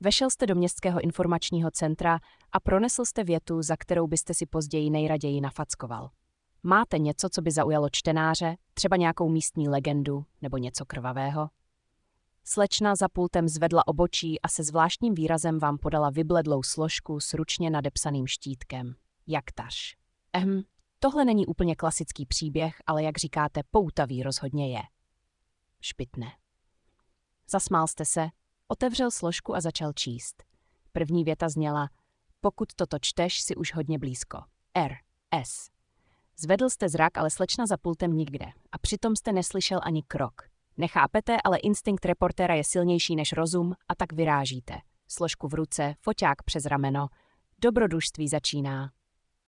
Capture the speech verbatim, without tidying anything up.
Vešel jste do městského informačního centra a pronesl jste větu, za kterou byste si později nejraději nafackoval. Máte něco, co by zaujalo čtenáře, třeba nějakou místní legendu nebo něco krvavého? Slečna za pultem zvedla obočí a se zvláštním výrazem vám podala vybledlou složku s ručně nadepsaným štítkem. Jaktaž. Ehm, tohle není úplně klasický příběh, ale jak říkáte, poutavý rozhodně je. Špitné. Zasmál jste se, otevřel složku a začal číst. První věta zněla: pokud toto čteš, si už hodně blízko. R. S. Zvedl jste zrak, ale slečna za pultem nikde. A přitom jste neslyšel ani krok. Nechápete, ale instinkt reportéra je silnější než rozum a tak vyrážíte. Složku v ruce, foťák přes rameno. Dobrodružství začíná.